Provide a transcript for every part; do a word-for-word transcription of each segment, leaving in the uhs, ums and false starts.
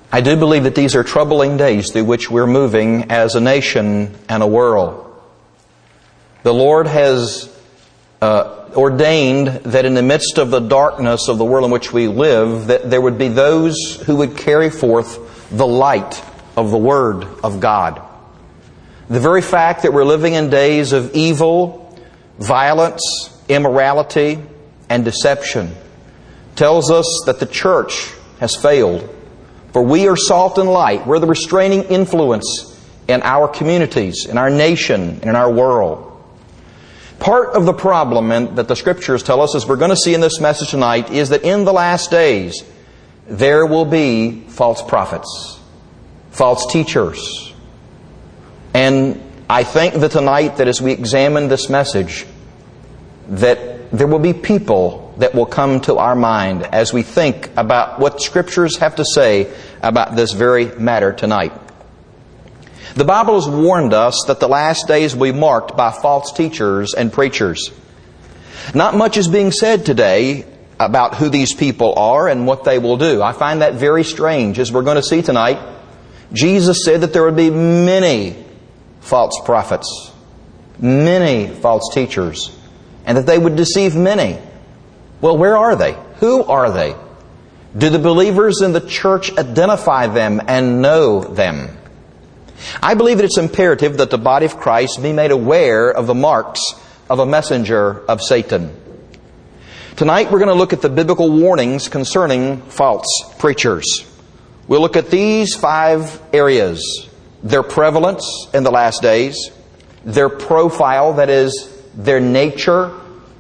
I do believe that these are troubling days through which we're moving as a nation and a world. The Lord has uh, ordained that in the midst of the darkness of the world in which we live, that there would be those who would carry forth the light of the Word of God. The very fact that we're living in days of evil, violence, immorality, and deception tells us that the church has failed. For we are salt and light. We're the restraining influence in our communities, in our nation, and in our world. Part of the problem and that the Scriptures tell us, as we're going to see in this message tonight, is that in the last days there will be false prophets, false teachers. And I think that tonight, that as we examine this message, that there will be people that will come to our mind as we think about what Scriptures have to say about this very matter tonight. The Bible has warned us that the last days will be marked by false teachers and preachers. Not much is being said today about who these people are and what they will do. I find that very strange. As we're going to see tonight, Jesus said that there would be many false prophets, many false teachers, and that they would deceive many. Well, where are they? Who are they? Do the believers in the church identify them and know them? I believe that it's imperative that the body of Christ be made aware of the marks of a messenger of Satan. Tonight we're going to look at the biblical warnings concerning false preachers. We'll look at these five areas: their prevalence in the last days, their profile, that is, their nature,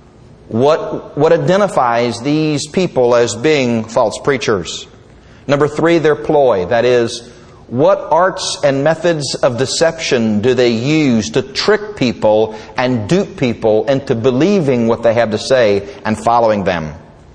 what, what identifies these people as being false preachers. Number three, their ploy, that is, what arts and methods of deception do they use to trick people and dupe people into believing what they have to say and following them?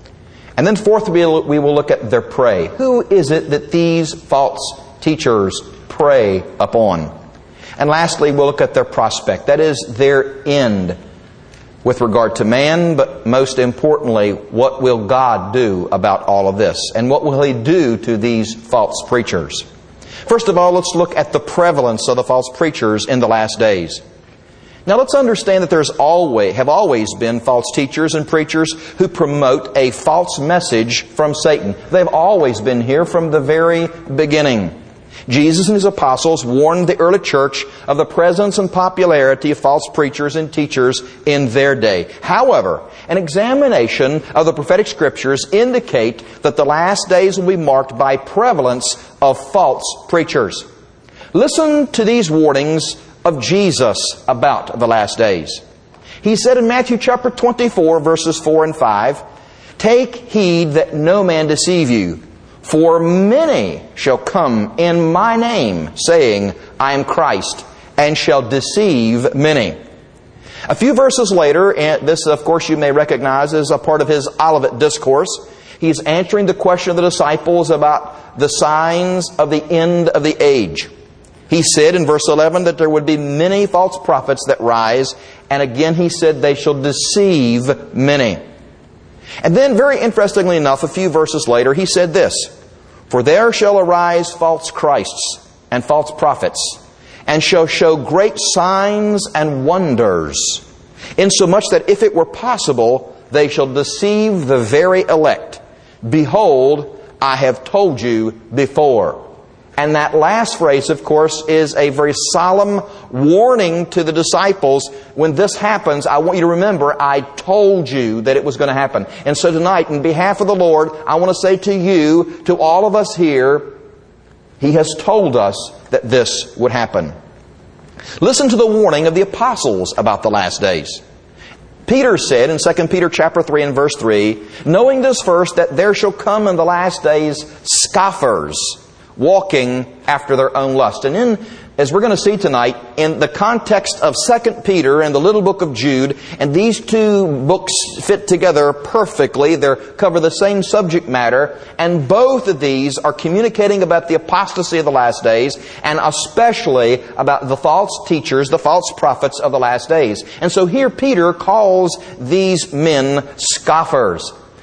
And then fourth, we will look at their prey. Who is it that these false teachers prey upon? And lastly, we'll look at their prospect, that is, their end with regard to man, but most importantly, what will God do about all of this? And what will He do to these false preachers? First of all, let's look at the prevalence of the false preachers in the last days. Now let's understand that there's always, have always been false teachers and preachers who promote a false message from Satan. They've always been here from the very beginning. Jesus and His apostles warned the early church of the presence and popularity of false preachers and teachers in their day. However, an examination of the prophetic Scriptures indicate that the last days will be marked by prevalence of false preachers. Listen to these warnings of Jesus about the last days. He said in Matthew chapter twenty-four, verses four and five, "Take heed that no man deceive you. For many shall come in my name, saying, I am Christ, and shall deceive many." A few verses later, and this of course you may recognize as a part of His Olivet Discourse, He's answering the question of the disciples about the signs of the end of the age. He said in verse eleven that there would be many false prophets that rise, and again He said they shall deceive many. And then, very interestingly enough, a few verses later, He said this, "For there shall arise false Christs and false prophets, and shall show great signs and wonders, insomuch that if it were possible, they shall deceive the very elect. Behold, I have told you before." And that last phrase, of course, is a very solemn warning to the disciples. When this happens, I want you to remember, I told you that it was going to happen. And so tonight, in behalf of the Lord, I want to say to you, to all of us here, He has told us that this would happen. Listen to the warning of the apostles about the last days. Peter said in Second Peter chapter three and verse three, "Knowing this first, that there shall come in the last days scoffers, walking after their own lust." And in, as we're going to see tonight, in the context of Second Peter and the little book of Jude, and these two books fit together perfectly. They cover the same subject matter, and both of these are communicating about the apostasy of the last days, and especially about the false teachers, the false prophets of the last days. And so here Peter calls these men scoffers.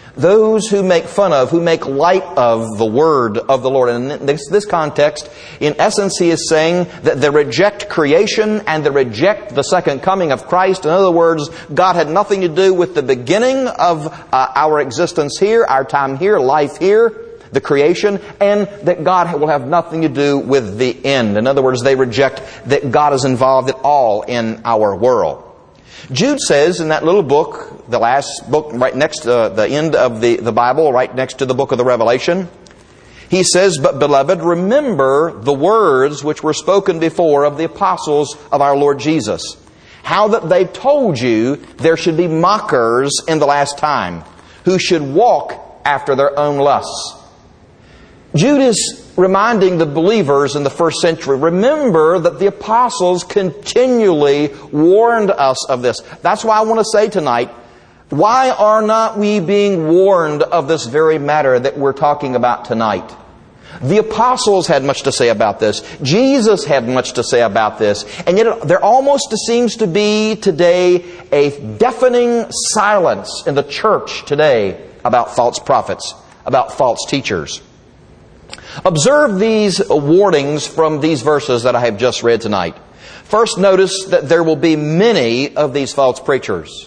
Those who make fun of, who make light of the word of the Lord. And in this, this context, in essence, he is saying that they reject creation and they reject the second coming of Christ. In other words, God had nothing to do with the beginning of uh, our existence here, our time here, life here, the creation, and that God will have nothing to do with the end. In other words, they reject that God is involved at all in our world. Jude says in that little book, the last book right next to uh, the end of the, the Bible, right next to the book of the Revelation, he says, "But beloved, remember the words which were spoken before of the apostles of our Lord Jesus, how that they told you there should be mockers in the last time, who should walk after their own lusts." Jude is reminding the believers in the first century, remember that the apostles continually warned us of this. That's why I want to say tonight, why are not we being warned of this very matter that we're talking about tonight? The apostles had much to say about this. Jesus had much to say about this. And yet there almost seems to be today a deafening silence in the church today about false prophets, about false teachers. Observe these warnings from these verses that I have just read tonight. First, notice that there will be many of these false preachers.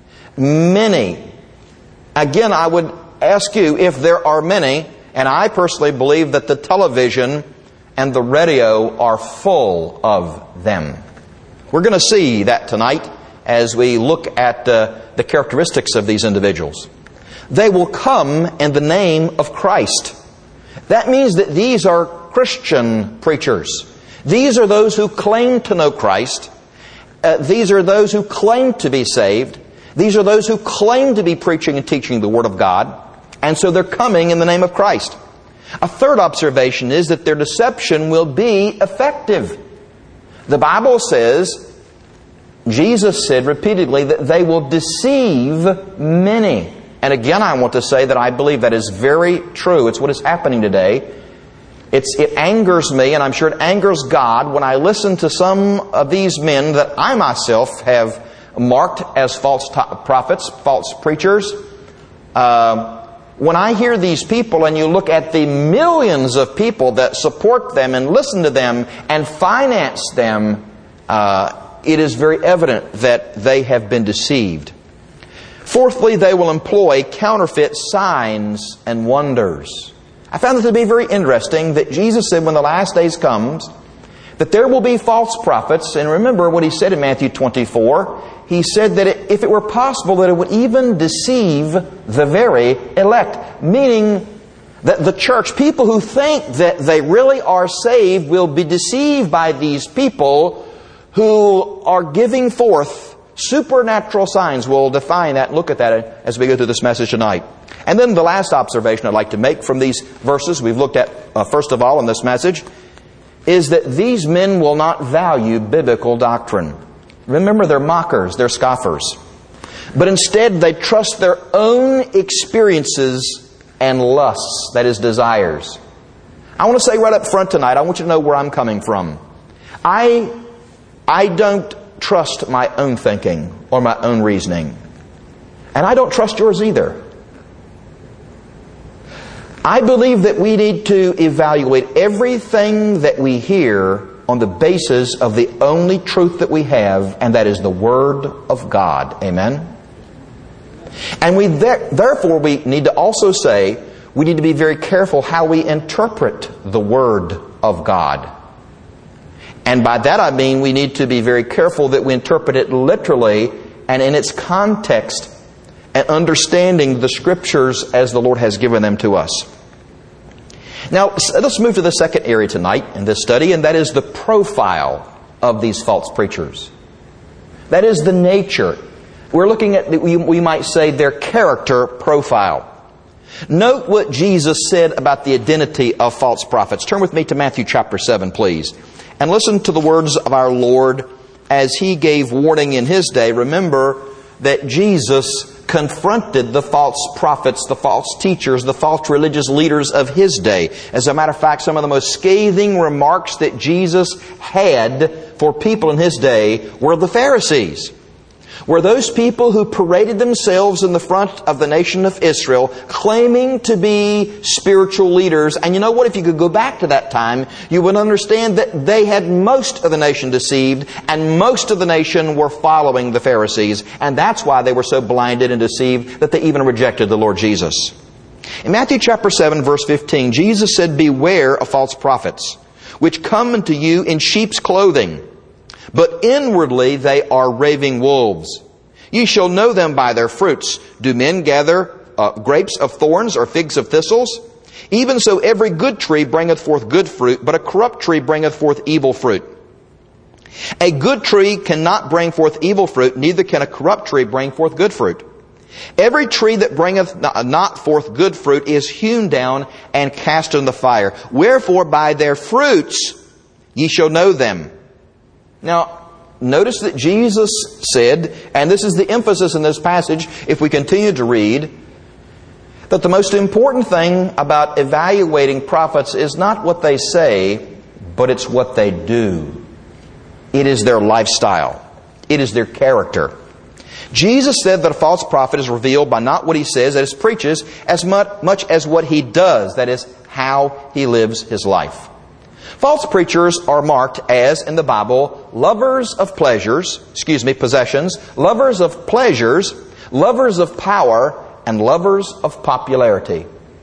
Many. Again, I would ask you if there are many, and I personally believe that the television and the radio are full of them. We're going to see that tonight as we look at uh, the characteristics of these individuals. They will come in the name of Christ. That means that these are Christian preachers. These are those who claim to know Christ. Uh, these are those who claim to be saved. These are those who claim to be preaching and teaching the Word of God. And so they're coming in the name of Christ. A third observation is that their deception will be effective. The Bible says, Jesus said repeatedly that they will deceive many. And again, I want to say that I believe that is very true. It's what is happening today. It's, it angers me, and I'm sure it angers God, when I listen to some of these men that I myself have marked as false prophets, false preachers. Uh, when I hear these people and you look at the millions of people that support them and listen to them and finance them, uh, it is very evident that they have been deceived. Fourthly, they will employ counterfeit signs and wonders. I found it to be very interesting that Jesus said when the last days comes, that there will be false prophets. And remember what He said in Matthew twenty-four. He said that it, if it were possible, that it would even deceive the very elect. Meaning that the church, people who think that they really are saved, will be deceived by these people who are giving forth supernatural signs. We'll define that and look at that as we go through this message tonight. And then the last observation I'd like to make from these verses we've looked at, uh, first of all, in this message, is that these men will not value biblical doctrine. Remember, they're mockers, they're scoffers. But instead, they trust their own experiences and lusts, that is, desires. I want to say right up front tonight, I want you to know where I'm coming from. I, I don't trust my own thinking or my own reasoning. And I don't trust yours either. I believe that we need to evaluate everything that we hear on the basis of the only truth that we have, and that is the Word of God. Amen? And we there, therefore we need to also say we need to be very careful how we interpret the Word of God. And by that I mean we need to be very careful that we interpret it literally and in its context, and understanding the Scriptures as the Lord has given them to us. Now, let's move to the second area tonight in this study, and that is the profile of these false preachers. That is the nature. We're looking at, we might say, their character profile. Note what Jesus said about the identity of false prophets. Turn with me to Matthew chapter seven, please. And listen to the words of our Lord as He gave warning in His day. Remember that Jesus confronted the false prophets, the false teachers, the false religious leaders of His day. As a matter of fact, some of the most scathing remarks that Jesus had for people in His day were the Pharisees, were those people who paraded themselves in the front of the nation of Israel, claiming to be spiritual leaders. And you know what? If you could go back to that time, you would understand that they had most of the nation deceived, and most of the nation were following the Pharisees. And that's why they were so blinded and deceived that they even rejected the Lord Jesus. In Matthew chapter seven, verse fifteen, Jesus said, "Beware of false prophets, which come unto you in sheep's clothing, but inwardly they are raving wolves. Ye shall know them by their fruits. Do men gather uh, grapes of thorns or figs of thistles? Even so every good tree bringeth forth good fruit, but a corrupt tree bringeth forth evil fruit. A good tree cannot bring forth evil fruit, neither can a corrupt tree bring forth good fruit. Every tree that bringeth not forth good fruit is hewn down and cast in the fire. Wherefore by their fruits ye shall know them." Now, notice that Jesus said, and this is the emphasis in this passage, if we continue to read, that the most important thing about evaluating prophets is not what they say, but it's what they do. It is their lifestyle. It is their character. Jesus said that a false prophet is revealed by not what he says, that is, preaches, as much as what he does, that is, how he lives his life. False preachers are marked as, in the Bible, lovers of pleasures, excuse me, possessions, lovers of pleasures, lovers of power, and lovers of popularity.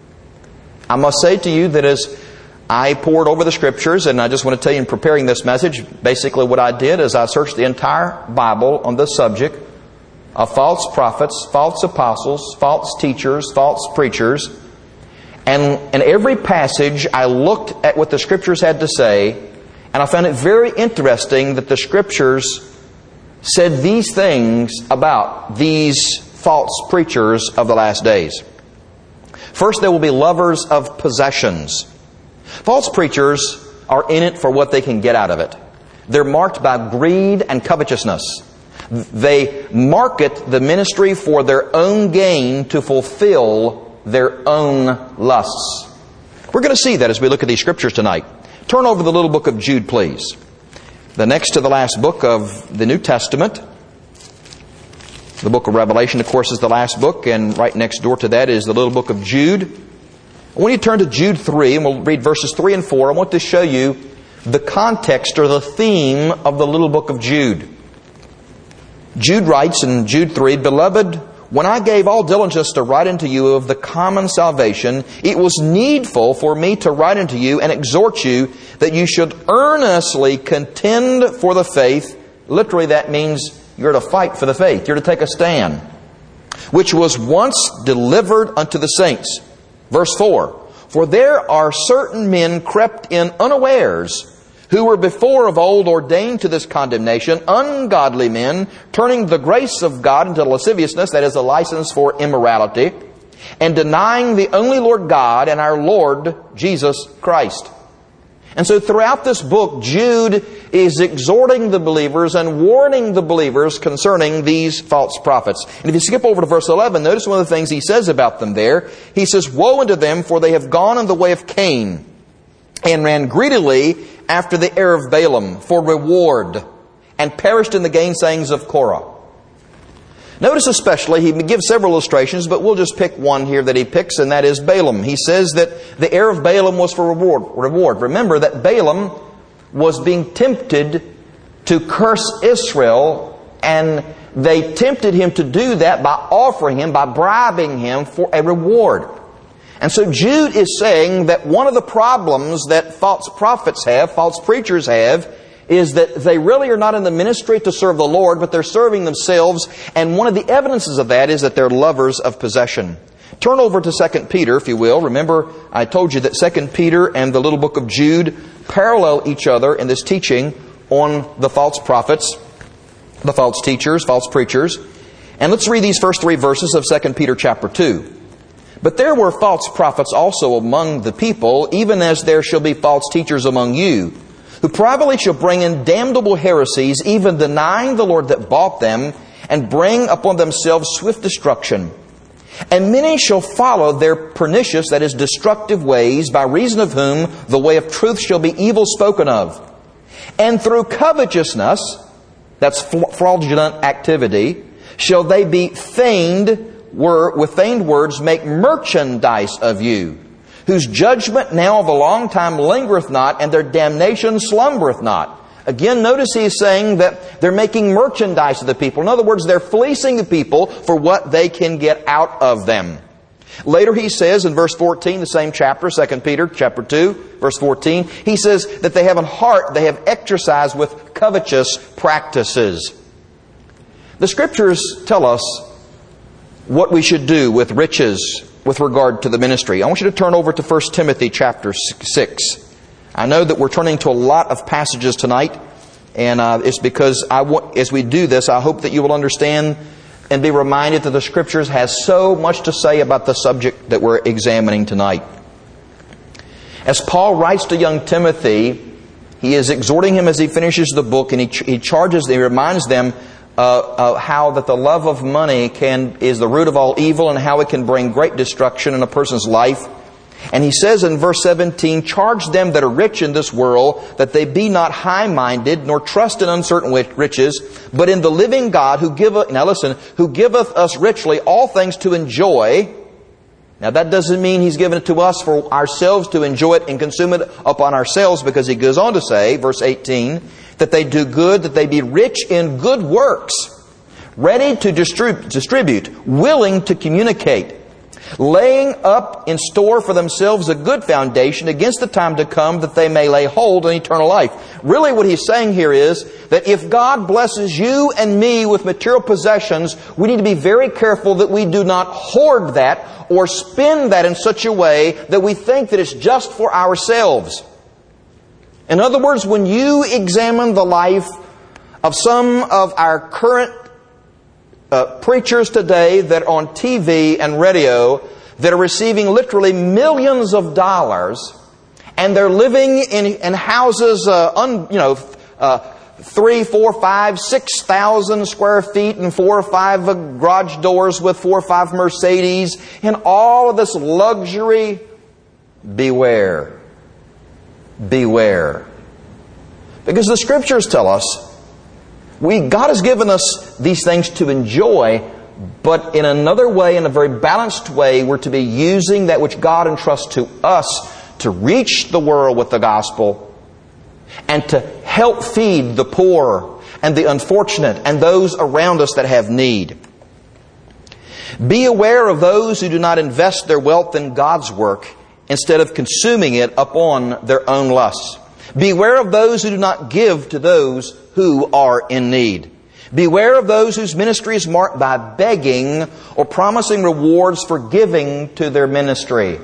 I must say to you that as I pored over the Scriptures, and I just want to tell you in preparing this message, basically what I did is I searched the entire Bible on this subject of false prophets, false apostles, false teachers, false preachers. And in every passage, I looked at what the Scriptures had to say, and I found it very interesting that the Scriptures said these things about these false preachers of the last days. First, they will be lovers of possessions. False preachers are in it for what they can get out of it. They're marked by greed and covetousness. They market the ministry for their own gain to fulfill their own lusts. We're going to see that as we look at these Scriptures tonight. Turn over the little book of Jude, please. The next to the last book of the New Testament. The book of Revelation, of course, is the last book, and right next door to that is the little book of Jude. I want you to turn to Jude three, and we'll read verses three and four. I want to show you the context or the theme of the little book of Jude. Jude writes in Jude three, "Beloved, when I gave all diligence to write unto you of the common salvation, it was needful for me to write unto you and exhort you that you should earnestly contend for the faith." Literally, that means you're to fight for the faith. You're to take a stand. "Which was once delivered unto the saints." Verse four, "For there are certain men crept in unawares, who were before of old ordained to this condemnation, ungodly men, turning the grace of God into lasciviousness," that is a license for immorality, "and denying the only Lord God and our Lord Jesus Christ." And so throughout this book, Jude is exhorting the believers and warning the believers concerning these false prophets. And if you skip over to verse eleven, notice one of the things he says about them there. He says, "Woe unto them, for they have gone in the way of Cain, and ran greedily after the heir of Balaam for reward, and perished in the gainsayings of Korah." Notice especially, he gives several illustrations, but we'll just pick one here that he picks, and that is Balaam. He says that the heir of Balaam was for reward. reward. Remember that Balaam was being tempted to curse Israel, and they tempted him to do that by offering him, by bribing him for a reward. And so Jude is saying that one of the problems that false prophets have, false preachers have, is that they really are not in the ministry to serve the Lord, but they're serving themselves. And one of the evidences of that is that they're lovers of possession. Turn over to Second Peter, if you will. Remember, I told you that Second Peter and the little book of Jude parallel each other in this teaching on the false prophets, the false teachers, false preachers. And let's read these first three verses of Second Peter chapter two. "But there were false prophets also among the people, even as there shall be false teachers among you, who privately shall bring in damnable heresies, even denying the Lord that bought them, and bring upon themselves swift destruction. And many shall follow their pernicious," that is, destructive ways, "by reason of whom the way of truth shall be evil spoken of. And through covetousness," that's fraudulent activity, shall they be feigned, were, with feigned words, make merchandise of you, whose judgment now of a long time lingereth not, and their damnation slumbereth not. Again, notice he is saying that they're making merchandise of the people. In other words, they're fleecing the people for what they can get out of them. Later he says in verse fourteen, the same chapter, Second Peter chapter two, verse fourteen, he says that they have a heart they have exercised with covetous practices. The Scriptures tell us what we should do with riches with regard to the ministry. I want you to turn over to First Timothy chapter six. I know that we're turning to a lot of passages tonight, and uh, it's because I want, as we do this, I hope that you will understand and be reminded that the Scriptures has so much to say about the subject that we're examining tonight. As Paul writes to young Timothy, he is exhorting him as he finishes the book, and he, he charges, he reminds them uh, uh, how that the love of money can is the root of all evil, and how it can bring great destruction in a person's life. And he says in verse seventeen, charge them that are rich in this world, that they be not high-minded, nor trust in uncertain riches, but in the living God, who giveth, now listen, who giveth us richly all things to enjoy. Now that doesn't mean He's given it to us for ourselves to enjoy it and consume it upon ourselves, because He goes on to say, verse eighteen, that they do good, that they be rich in good works, ready to distrib- distribute, willing to communicate, laying up in store for themselves a good foundation against the time to come, that they may lay hold on eternal life. Really what he's saying here is that if God blesses you and me with material possessions, we need to be very careful that we do not hoard that or spend that in such a way that we think that it's just for ourselves. In other words, when you examine the life of some of our current Uh, preachers today that are on T V and radio that are receiving literally millions of dollars, and they're living in, in houses, uh, un, you know, uh, three, four, five, six thousand square feet, and four or five uh, garage doors with four or five Mercedes, and all of this luxury. Beware, beware, because the Scriptures tell us, We, God has given us these things to enjoy, but in another way, in a very balanced way, we're to be using that which God entrusts to us to reach the world with the gospel and to help feed the poor and the unfortunate and those around us that have need. Be aware of those who do not invest their wealth in God's work instead of consuming it upon their own lusts. Beware of those who do not give to those who are in need. Beware of those whose ministry is marked by begging or promising rewards for giving to their ministry.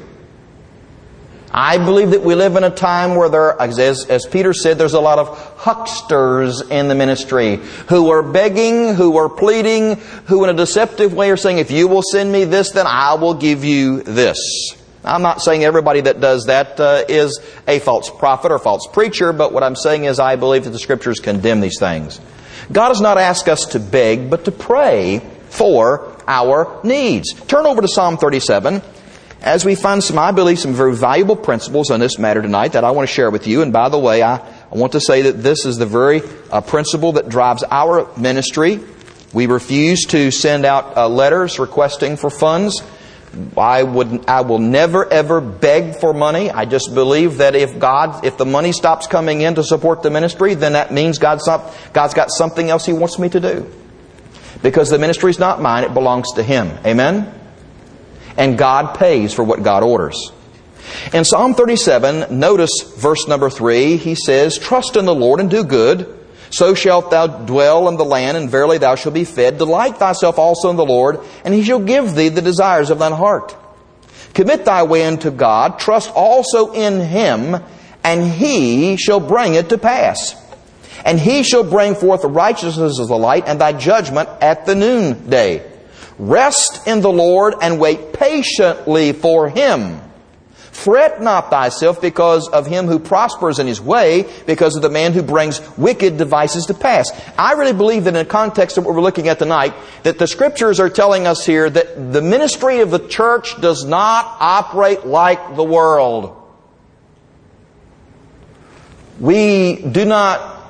I believe that we live in a time where there, as, as Peter said, there's a lot of hucksters in the ministry who are begging, who are pleading, who in a deceptive way are saying, if you will send me this, then I will give you this. I'm not saying everybody that does that uh, is a false prophet or false preacher, but what I'm saying is I believe that the Scriptures condemn these things. God does not ask us to beg, but to pray for our needs. Turn over to Psalm thirty-seven, as we find some, I believe, some very valuable principles on this matter tonight that I want to share with you. And by the way, I, I want to say that this is the very uh, principle that drives our ministry. We refuse to send out uh, letters requesting for funds. I would, I will never ever beg for money. I just believe that if God, if the money stops coming in to support the ministry, then that means God's not, God's got something else He wants me to do. Because the ministry is not mine, it belongs to Him. Amen? And God pays for what God orders. In Psalm thirty-seven, notice verse number three, he says, trust in the Lord and do good, so shalt thou dwell in the land, and verily thou shalt be fed. Delight thyself also in the Lord, and He shall give thee the desires of thine heart. Commit thy way unto God, trust also in Him, and He shall bring it to pass. And He shall bring forth the righteousness of the light, and thy judgment at the noonday. Rest in the Lord, and wait patiently for Him. Fret not thyself because of him who prospers in his way, because of the man who brings wicked devices to pass. I really believe that in the context of what we're looking at tonight, that the Scriptures are telling us here that the ministry of the church does not operate like the world. We do not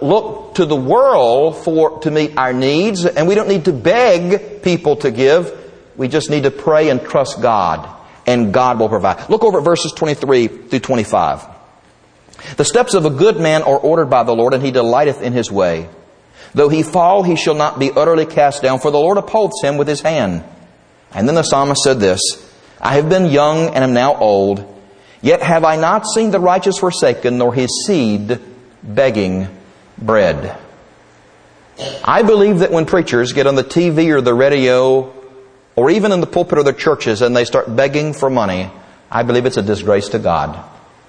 look to the world for to meet our needs, and we don't need to beg people to give. We just need to pray and trust God, and God will provide. Look over at verses twenty-three through twenty-five. The steps of a good man are ordered by the Lord, and he delighteth in his way. Though he fall, he shall not be utterly cast down, for the Lord upholds him with his hand. And then the psalmist said this, I have been young and am now old, yet have I not seen the righteous forsaken, nor his seed begging bread. I believe that when preachers get on the T V or the radio, or even in the pulpit of their churches, and they start begging for money, I believe it's a disgrace to God.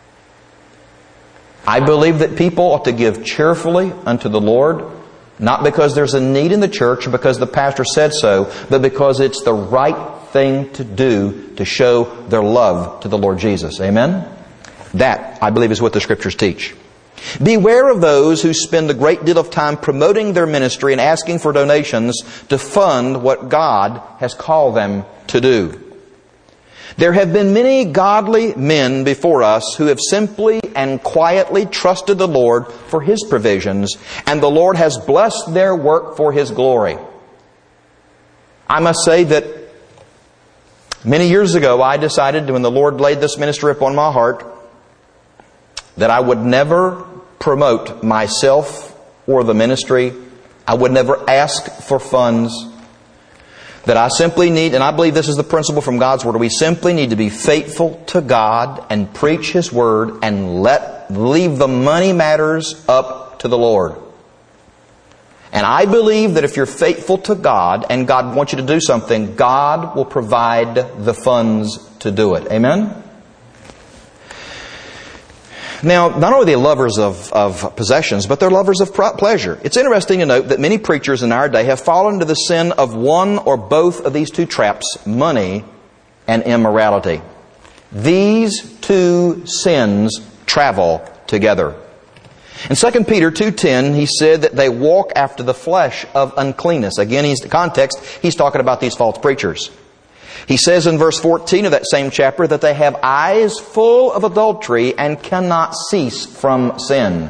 I believe that people ought to give cheerfully unto the Lord, not because there's a need in the church or because the pastor said so, but because it's the right thing to do to show their love to the Lord Jesus. Amen? That, I believe, is what the Scriptures teach. Beware of those who spend a great deal of time promoting their ministry and asking for donations to fund what God has called them to do. There have been many godly men before us who have simply and quietly trusted the Lord for His provisions, and the Lord has blessed their work for His glory. I must say that many years ago I decided, when the Lord laid this ministry upon my heart, that I would never promote myself or the ministry. I would never ask for funds. That I simply need, and I believe this is the principle from God's Word, we simply need to be faithful to God and preach His Word and let leave the money matters up to the Lord. And I believe that if you're faithful to God and God wants you to do something, God will provide the funds to do it. Amen? Now, not only are they lovers of, of possessions, but they're lovers of pleasure. It's interesting to note that many preachers in our day have fallen into the sin of one or both of these two traps, money and immorality. These two sins travel together. In Second Peter two ten, he said that they walk after the flesh of uncleanness. Again, he's the context, he's talking about these false preachers. He says in verse fourteen of that same chapter that they have eyes full of adultery and cannot cease from sin.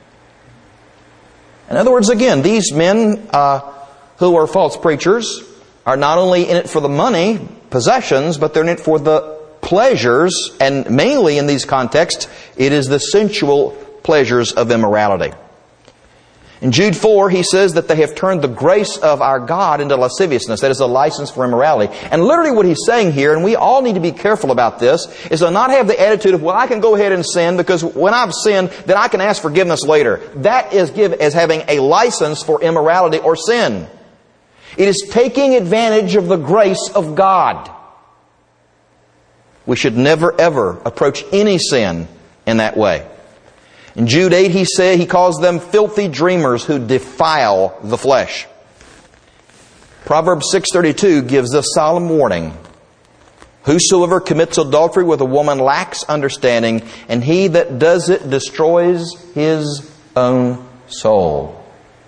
In other words, again, these men uh, who are false preachers are not only in it for the money, possessions, but they're in it for the pleasures, and mainly in these contexts, it is the sensual pleasures of immorality. In Jude four, he says that they have turned the grace of our God into lasciviousness. That is a license for immorality. And literally what he's saying here, and we all need to be careful about this, is to not have the attitude of, well, I can go ahead and sin because when I've sinned, then I can ask forgiveness later. That is give as having a license for immorality or sin. It is taking advantage of the grace of God. We should never ever approach any sin in that way. In Jude eight, he said, he calls them filthy dreamers who defile the flesh. Proverbs six thirty-two gives us solemn warning. Whosoever commits adultery with a woman lacks understanding, and he that does it destroys his own soul.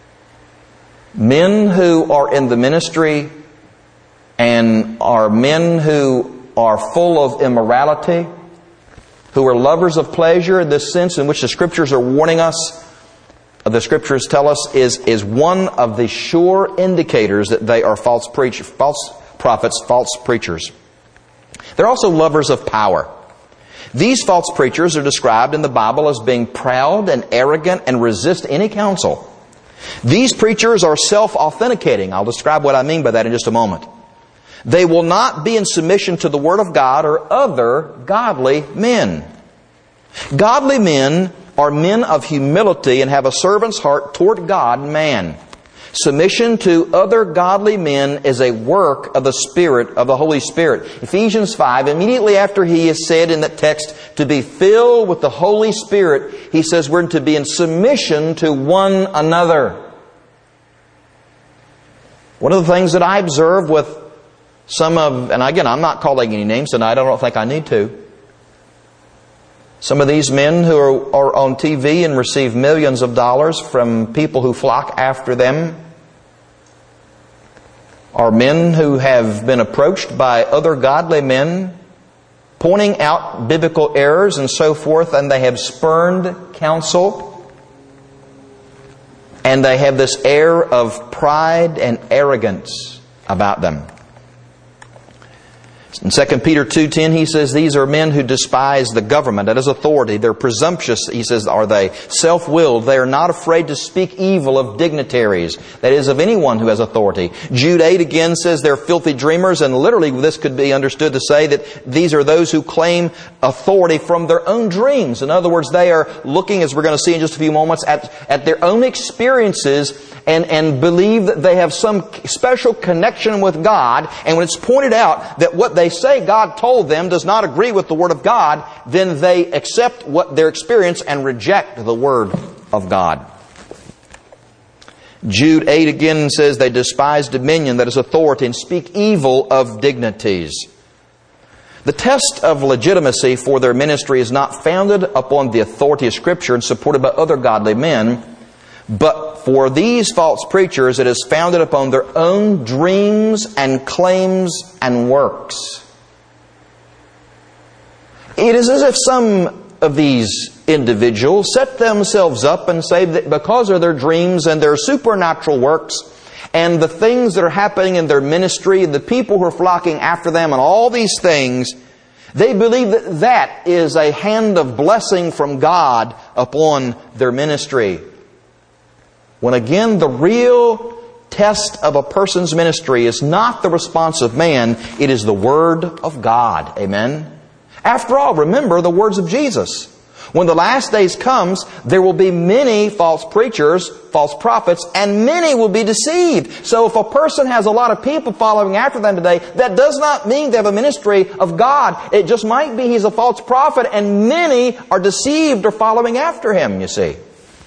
Men who are in the ministry and are men who are full of immorality, who are lovers of pleasure in this sense in which the Scriptures are warning us, the Scriptures tell us, is, is one of the sure indicators that they are false preach, false prophets, false preachers. They're also lovers of power. These false preachers are described in the Bible as being proud and arrogant and resist any counsel. These preachers are self-authenticating. I'll describe what I mean by that in just a moment. They will not be in submission to the Word of God or other godly men. Godly men are men of humility and have a servant's heart toward God and man. Submission to other godly men is a work of the Spirit, of the Holy Spirit. Ephesians five, immediately after he is said in that text to be filled with the Holy Spirit, he says we're to be in submission to one another. One of the things that I observe with some of, and again, I'm not calling any names tonight, I don't think I need to. Some of these men who are, are on T V and receive millions of dollars from people who flock after them are men who have been approached by other godly men pointing out biblical errors and so forth, and they have spurned counsel. And they have this air of pride and arrogance about them. In Second Peter two ten, he says, these are men who despise the government, that is authority. They're presumptuous, he says, are they. Self-willed. They are not afraid to speak evil of dignitaries, that is, of anyone who has authority. Jude eight again says they're filthy dreamers, and literally this could be understood to say that these are those who claim authority from their own dreams. In other words, they are looking, as we're going to see in just a few moments, at, at their own experiences and, and believe that they have some special connection with God. And when it's pointed out that what they say God told them does not agree with the Word of God, then they accept what their experience and reject the Word of God. Jude eight again says they despise dominion, that is authority, and speak evil of dignities. The test of legitimacy for their ministry is not founded upon the authority of Scripture and supported by other godly men, but for these false preachers it is founded upon their own dreams and claims and works. It is as if some of these individuals set themselves up and say that because of their dreams and their supernatural works and the things that are happening in their ministry and the people who are flocking after them and all these things, they believe that that is a hand of blessing from God upon their ministry. When again, the real test of a person's ministry is not the response of man, it is the Word of God. Amen? After all, remember the words of Jesus. When the last days comes, there will be many false preachers, false prophets, and many will be deceived. So if a person has a lot of people following after them today, that does not mean they have a ministry of God. It just might be he's a false prophet and many are deceived or following after him, you see.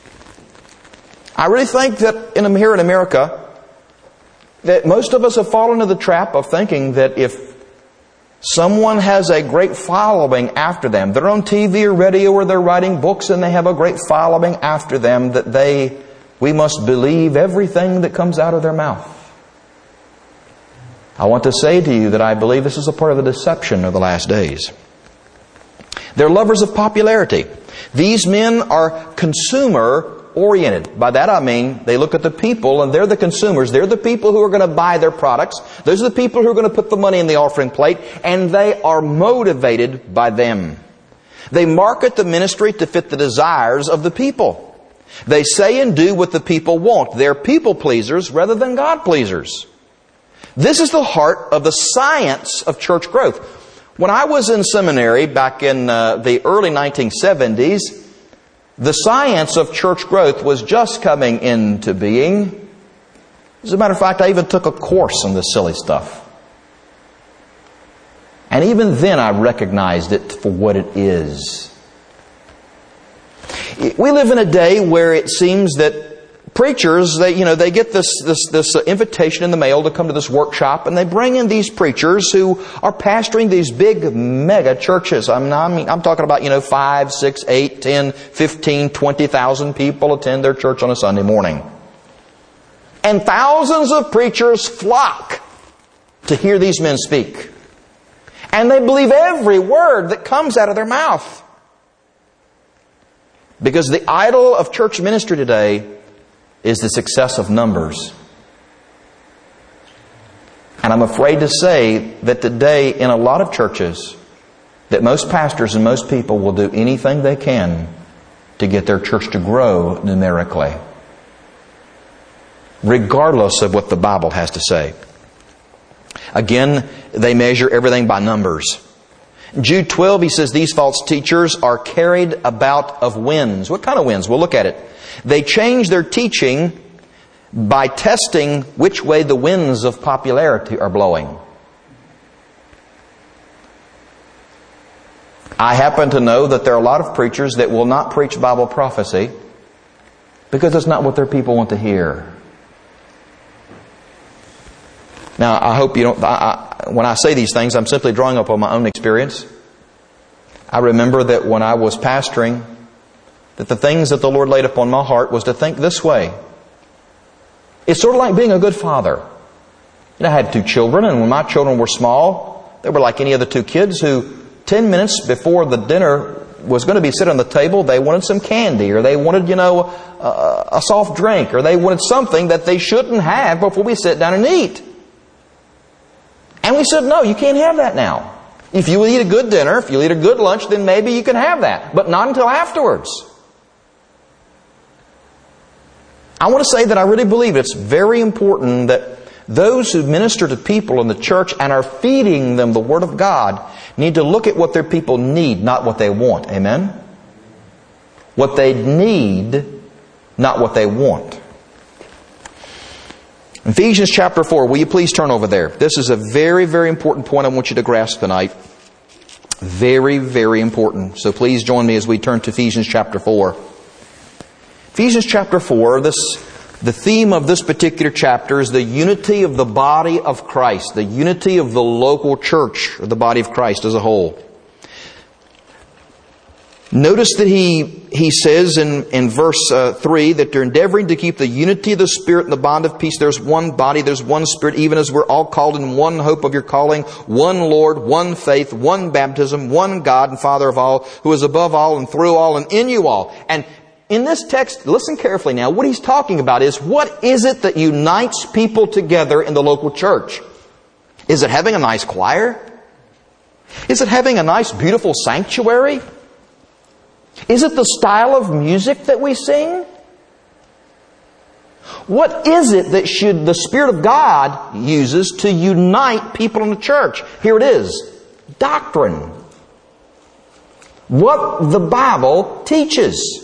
I really think that in, here in America, that most of us have fallen into the trap of thinking that if someone has a great following after them, they're on T V or radio or they're writing books and they have a great following after them, that they, we must believe everything that comes out of their mouth. I want to say to you that I believe this is a part of the deception of the last days. They're lovers of popularity. These men are consumer oriented. By that I mean they look at the people and they're the consumers. They're the people who are going to buy their products. Those are the people who are going to put the money in the offering plate, and they are motivated by them. They market the ministry to fit the desires of the people. They say and do what the people want. They're people pleasers rather than God pleasers. This is the heart of the science of church growth. When I was in seminary back in uh, the early nineteen seventies, the science of church growth was just coming into being. As a matter of fact, I even took a course on this silly stuff. And even then I recognized it for what it is. We live in a day where it seems that preachers, they, you know, they get this, this, this invitation in the mail to come to this workshop, and they bring in these preachers who are pastoring these big mega churches. I'm not, I mean, I'm talking about, you know, five, six, eight, ten, fifteen, twenty thousand people attend their church on a Sunday morning. And thousands of preachers flock to hear these men speak. And they believe every word that comes out of their mouth. Because the idol of church ministry today is the success of numbers. And I'm afraid to say that today in a lot of churches, that most pastors and most people will do anything they can to get their church to grow numerically, regardless of what the Bible has to say. Again, they measure everything by numbers. Jude twelve, he says, these false teachers are carried about of winds. What kind of winds? We'll look at it. They change their teaching by testing which way the winds of popularity are blowing. I happen to know that there are a lot of preachers that will not preach Bible prophecy because it's not what their people want to hear. Now, I hope you don't... I, I, when I say these things, I'm simply drawing up on my own experience. I remember that when I was pastoring, that the things that the Lord laid upon my heart was to think this way. It's sort of like being a good father. You know, I had two children, and when my children were small, they were like any other two kids who ten minutes before the dinner was going to be sitting on the table, they wanted some candy, or they wanted, you know, a, a soft drink, or they wanted something that they shouldn't have before we sit down and eat. And we said, no, you can't have that now. If you eat a good dinner, if you eat a good lunch, then maybe you can have that, but not until afterwards. I want to say that I really believe it's very important that those who minister to people in the church and are feeding them the Word of God need to look at what their people need, not what they want. Amen? What they need, not what they want. Ephesians chapter four, will you please turn over there? This is a very, very important point I want you to grasp tonight. Very, very important. So please join me as we turn to Ephesians chapter four. Ephesians chapter four, this, the theme of this particular chapter is the unity of the body of Christ, the unity of the local church, or the body of Christ as a whole. Notice that he he says in, in verse uh, three that they're endeavoring to keep the unity of the Spirit and the bond of peace. There's one body, there's one Spirit, even as we're all called in one hope of your calling, one Lord, one faith, one baptism, one God and Father of all, who is above all and through all and in you all. And in this text, listen carefully now, what he's talking about is, what is it that unites people together in the local church? Is it having a nice choir? Is it having a nice, beautiful sanctuary? Is it the style of music that we sing? What is it that should the Spirit of God uses to unite people in the church? Here it is. Doctrine. What the Bible teaches.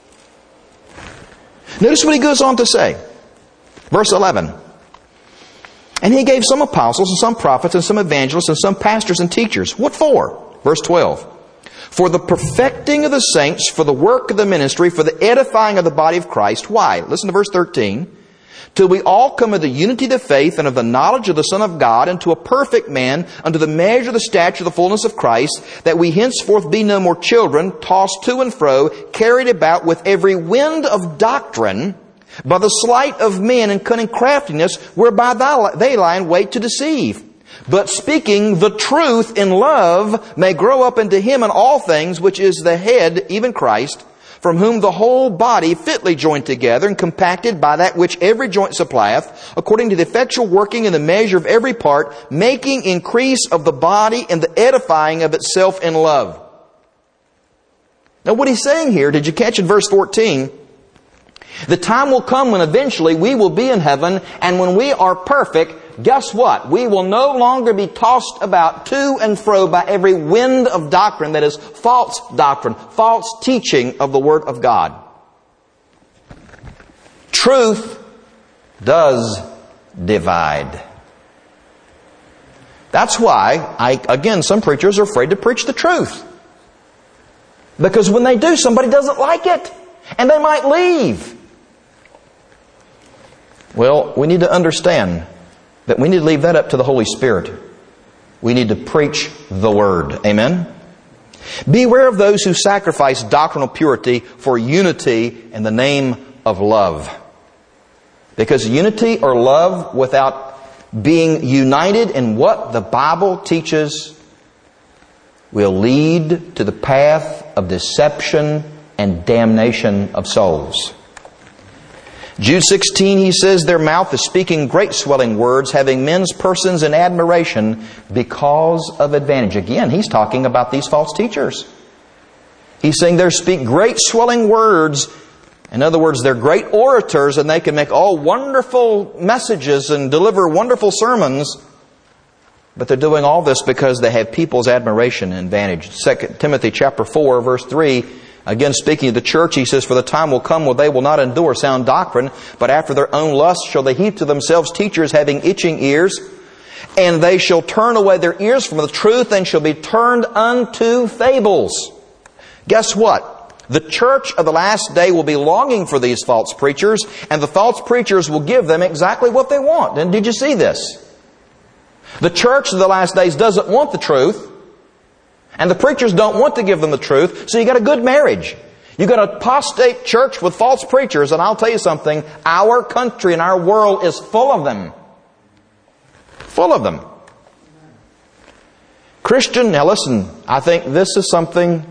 Notice what he goes on to say. Verse eleven. And he gave some apostles and some prophets and some evangelists and some pastors and teachers. What for? Verse twelve. For the perfecting of the saints, for the work of the ministry, for the edifying of the body of Christ. Why? Listen to verse thirteen. Till we all come of the unity of the faith and of the knowledge of the Son of God, unto a perfect man, unto the measure of the stature of the fullness of Christ, that we henceforth be no more children, tossed to and fro, carried about with every wind of doctrine, by the sleight of men and cunning craftiness, whereby they lie in wait to deceive. But speaking the truth in love may grow up into Him in all things, which is the head, even Christ, from whom the whole body fitly joined together and compacted by that which every joint supplieth, according to the effectual working in the measure of every part, making increase of the body and the edifying of itself in love. Now what he's saying here, did you catch in verse fourteen? The time will come when eventually we will be in heaven, and when we are perfect, guess what? We will no longer be tossed about to and fro by every wind of doctrine that is false doctrine, false teaching of the Word of God. Truth does divide. That's why, I, again, some preachers are afraid to preach the truth. Because when they do, somebody doesn't like it, and they might leave. Well, we need to understand that we need to leave that up to the Holy Spirit. We need to preach the Word. Amen? Beware of those who sacrifice doctrinal purity for unity in the name of love. Because unity or love without being united in what the Bible teaches will lead to the path of deception and damnation of souls. Jude sixteen, he says, their mouth is speaking great swelling words, having men's persons in admiration because of advantage. Again, he's talking about these false teachers. He's saying they speak great swelling words. In other words, they're great orators and they can make all wonderful messages and deliver wonderful sermons. But they're doing all this because they have people's admiration and advantage. Second Timothy chapter four, verse three, again, speaking of the church, he says, for the time will come when they will not endure sound doctrine, but after their own lusts shall they heap to themselves teachers having itching ears, and they shall turn away their ears from the truth and shall be turned unto fables. Guess what? The church of the last day will be longing for these false preachers, and the false preachers will give them exactly what they want. And did you see this? The church of the last days doesn't want the truth. And the preachers don't want to give them the truth, so you got a good marriage. You got an apostate church with false preachers, and I'll tell you something, our country and our world is full of them. Full of them. Christian, now listen, I think this is something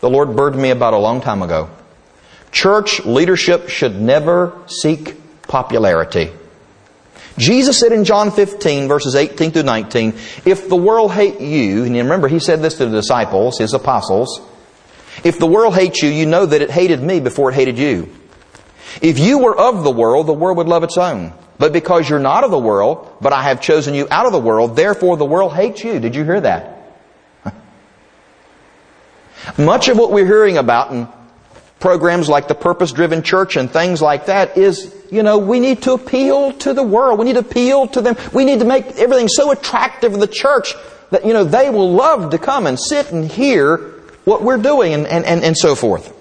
the Lord burdened me about a long time ago. Church leadership should never seek popularity. Jesus said in John fifteen, verses eighteen through nineteen, if the world hate you, and you remember He said this to the disciples, His apostles, if the world hates you, you know that it hated me before it hated you. If you were of the world, the world would love its own. But because you're not of the world, but I have chosen you out of the world, therefore the world hates you. Did you hear that? Much of what we're hearing about in programs like the Purpose-Driven Church and things like that is, you know, we need to appeal to the world. We need to appeal to them. We need to make everything so attractive in the church that, you know, they will love to come and sit and hear what we're doing and, and, and, and so forth.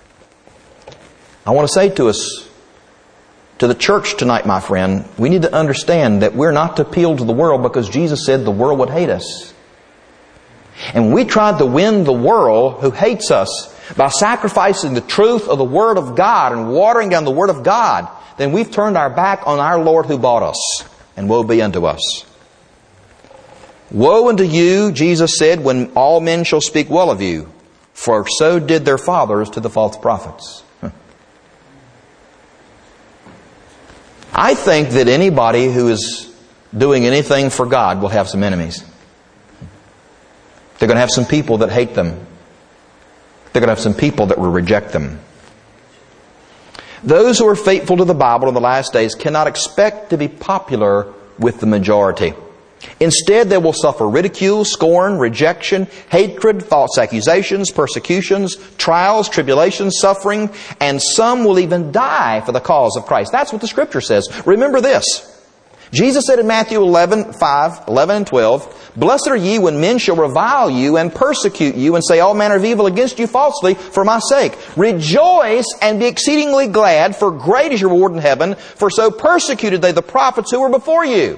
I want to say to us, to the church tonight, my friend, we need to understand that we're not to appeal to the world because Jesus said the world would hate us. And when we tried to win the world who hates us by sacrificing the truth of the Word of God and watering down the Word of God, then we've turned our back on our Lord who bought us. And woe be unto us. Woe unto you, Jesus said, when all men shall speak well of you, for so did their fathers to the false prophets. I think that anybody who is doing anything for God will have some enemies. They're going to have some people that hate them. They're going to have some people that will reject them. Those who are faithful to the Bible in the last days cannot expect to be popular with the majority. Instead, they will suffer ridicule, scorn, rejection, hatred, false accusations, persecutions, trials, tribulations, suffering, and some will even die for the cause of Christ. That's what the Scripture says. Remember this. Jesus said in Matthew eleven, five, eleven and twelve, blessed are ye when men shall revile you and persecute you and say all manner of evil against you falsely for my sake. Rejoice and be exceedingly glad, for great is your reward in heaven, for so persecuted they the prophets who were before you.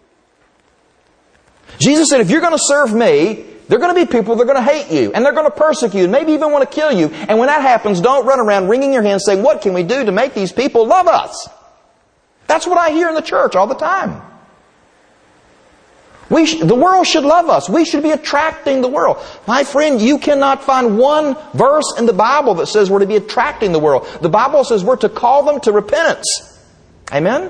Jesus said, if you're going to serve me, there are going to be people that are going to hate you, and they're going to persecute you, and maybe even want to kill you. And when that happens, don't run around wringing your hands saying, what can we do to make these people love us? That's what I hear in the church all the time. We sh- the world should love us. We should be attracting the world. My friend, you cannot find one verse in the Bible that says we're to be attracting the world. The Bible says we're to call them to repentance. Amen?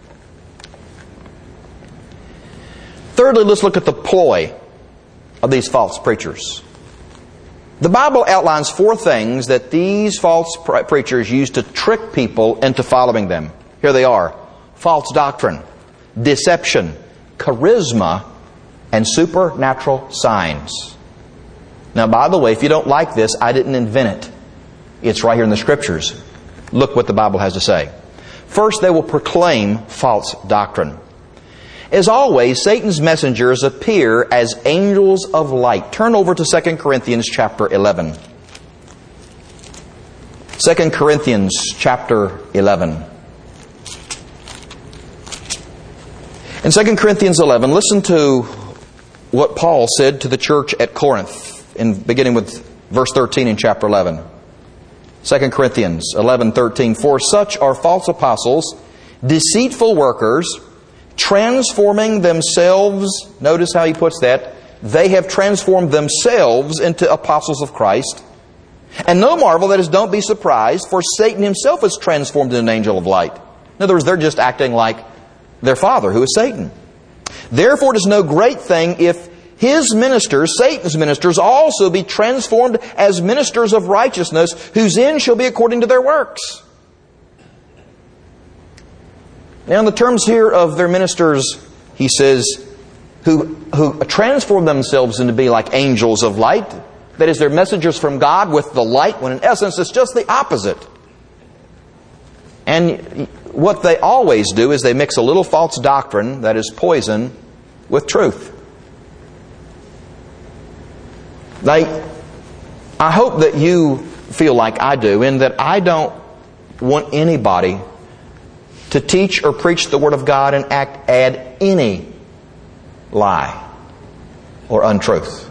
Thirdly, let's look at the ploy of these false preachers. The Bible outlines four things that these false pre- preachers use to trick people into following them. Here they are. False doctrine, deception, charisma, and supernatural signs. Now, by the way, if you don't like this, I didn't invent it. It's right here in the Scriptures. Look what the Bible has to say. First, they will proclaim false doctrine. As always, Satan's messengers appear as angels of light. Turn over to Second Corinthians chapter eleven. Second Corinthians chapter eleven. In Second Corinthians eleven, listen to what Paul said to the church at Corinth, in beginning with verse thirteen in chapter eleven. Second Corinthians eleven thirteen. For such are false apostles, deceitful workers, transforming themselves, notice how he puts that, they have transformed themselves into apostles of Christ. And no marvel, that is, don't be surprised, for Satan himself is transformed into an angel of light. In other words, they're just acting like their father, who is Satan. Therefore, it is no great thing if his ministers, Satan's ministers, also be transformed as ministers of righteousness, whose end shall be according to their works. Now, in the terms here of their ministers, he says, who, who transform themselves into be like angels of light. That is, they're messengers from God with the light, when in essence it's just the opposite. And what they always do is they mix a little false doctrine, that is poison, with truth. Like, I hope that you feel like I do, in that I don't want anybody to teach or preach the Word of God and act, add any lie or untruth.